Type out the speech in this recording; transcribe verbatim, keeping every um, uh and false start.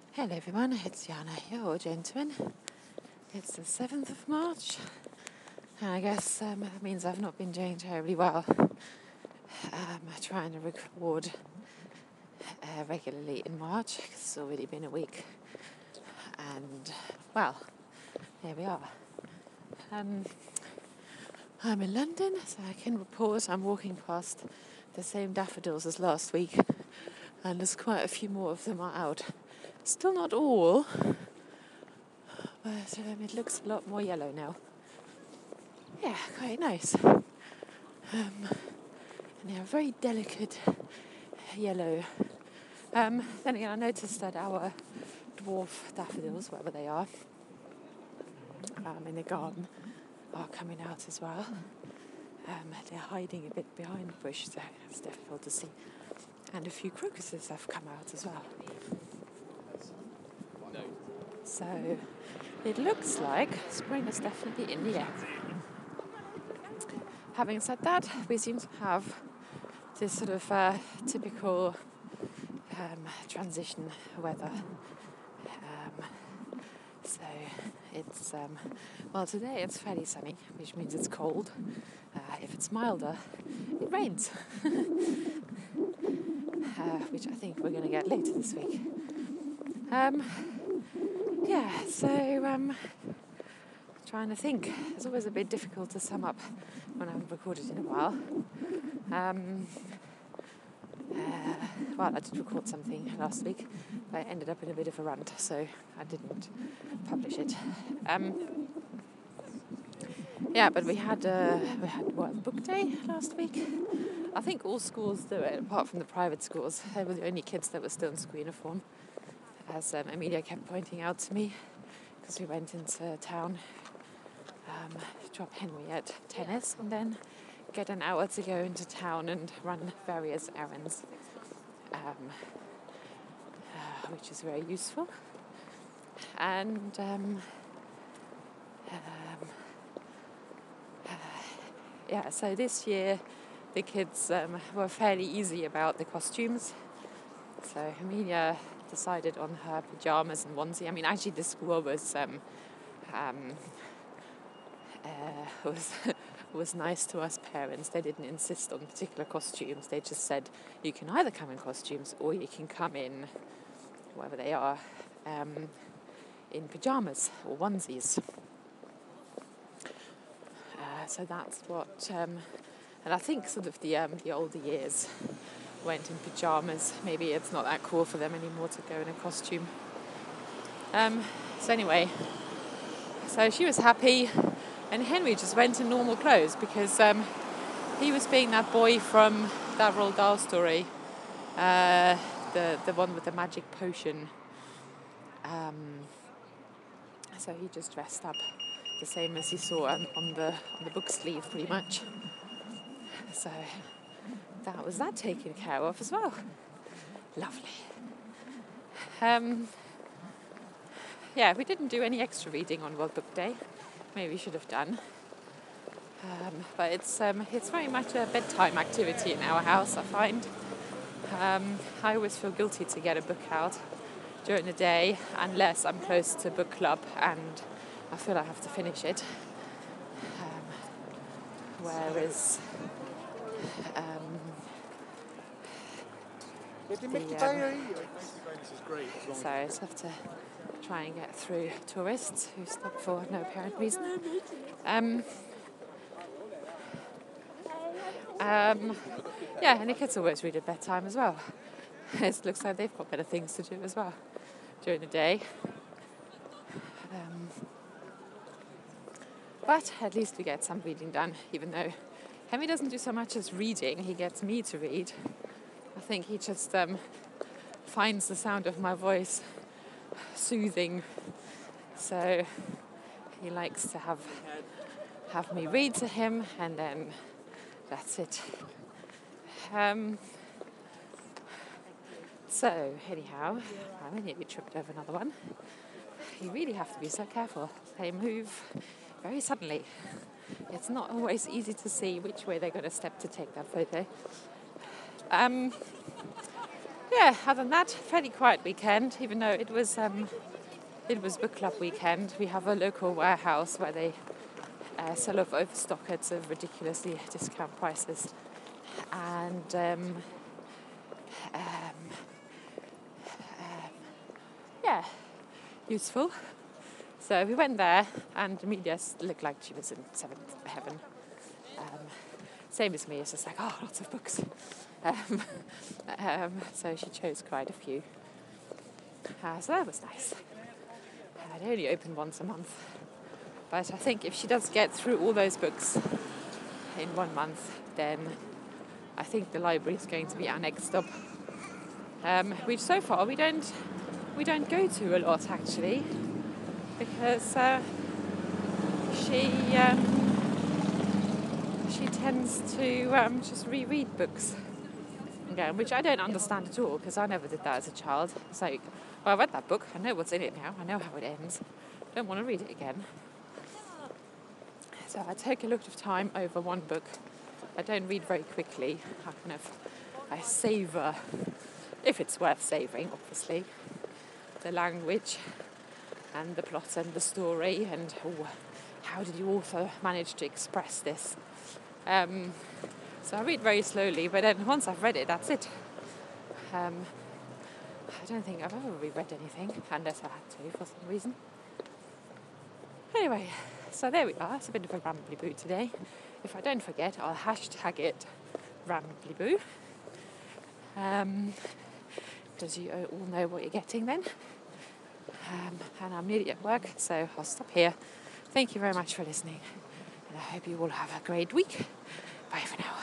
Hello everyone, it's Jana here, or gentlemen. It's the seventh of March, and I guess um, that means I've not been doing terribly well. Um, trying to record uh, regularly in March, 'cause it's already been a week. And, well, there we are. Um, I'm in London, so I can report I'm walking past the same daffodils as last week, and there's quite a few more of them are out. Still not all, but um, it looks a lot more yellow now. Yeah, quite nice. Um, and they are very delicate yellow. Um, then again, I noticed that our dwarf daffodils, wherever they are, um, in the garden, are coming out as well. Um, they're hiding a bit behind the bush, so it's difficult to see. And a few crocuses have come out as well. So it looks like spring is definitely in the air. Having said that, we seem to have this sort of uh, typical um, transition weather. Um, so it's, um, well, today it's fairly sunny, which means it's cold. Uh, if it's milder, it rains, uh, which I think we're going to get later this week. Um, yeah, so um, trying to think. It's always a bit difficult to sum up when I haven't recorded in a while. Um, uh, well, I did record something last week, but I ended up in a bit of a rant, so I didn't publish it. Um, yeah, but we had uh, we had what, book day last week. I think all schools do it, apart from the private schools. They were the only kids that were still in school uniform, as um, Amelia kept pointing out to me, because we went into town, um, drop Henry at tennis, and then get an hour to go into town and run various errands, um, uh, which is very useful. And um, um, uh, yeah, so this year the kids um, were fairly easy about the costumes. So Amelia decided on her pajamas and onesie. I mean, actually, the school was um, um, uh, was was nice to us parents. They didn't insist on particular costumes. They just said you can either come in costumes or you can come in, whatever they are, um, in pajamas or onesies. Uh, so that's what, um, and I think sort of the um, the older years went in pajamas. Maybe it's not that cool for them anymore to go in a costume. Um, so anyway, so she was happy. And Henry just went in normal clothes because um, he was being that boy from that Roald Dahl story, uh, the the one with the magic potion. Um, so he just dressed up the same as he saw on, on the on the book sleeve, pretty much. So that was that taken care of as well. Lovely. Um, yeah, we didn't do any extra reading on World Book Day. Maybe we should have done. Um, but it's um, it's very much a bedtime activity in our house, I find. Um, I always feel guilty to get a book out during the day unless I'm close to book club and I feel I have to finish it. Um, whereas um, the, um, so I just have to try and get through tourists who stop for no apparent reason. Um, um, yeah, and the kids always read at bedtime as well. It looks like they've got better things to do as well during the day. Um, but at least we get some reading done, even though Henry doesn't do so much as reading, he gets me to read. I think he just um, finds the sound of my voice soothing, so he likes to have have me read to him, and then that's it. Um, so anyhow, I nearly tripped over another one. You really have to be so careful. They move very suddenly. It's not always easy to see which way they're going to step to take that photo. Um, yeah, other than that, fairly quiet weekend, even though it was um, it was book club weekend. We have a local warehouse where they uh, sell off overstock at sort of ridiculously discount prices. And um, um, um, yeah, useful. So we went there, and Amelia looked like she was in seventh heaven. Um, same as me, it's just like, oh, lots of books. Um, um, so she chose quite a few. Uh, so that was nice. Uh, they only open once a month. But I think if she does get through all those books in one month, then I think the library is going to be annexed up. Um, which so far we don't we don't go to a lot actually, because uh, she um, she tends to um, just reread books again, which I don't understand at all, because I never did that as a child. It's like, well, I read that book, I know what's in it now, I know how it ends, I don't want to read it again. So I take a lot of time over one book. I don't read very quickly. I kind of I savour, if it's worth savouring, obviously, the language and the plot and the story, and oh, how did the author manage to express this? Um, so I read very slowly, but then once I've read it, that's it. Um, I don't think I've ever reread anything, unless I had to for some reason. Anyway, so there we are. It's a bit of a rambly boo today. If I don't forget, I'll hashtag it rambly boo. Um, because you all know what you're getting then. Um, and I'm nearly at work, so I'll stop here. Thank you very much for listening, and I hope you all have a great week. Bye for now.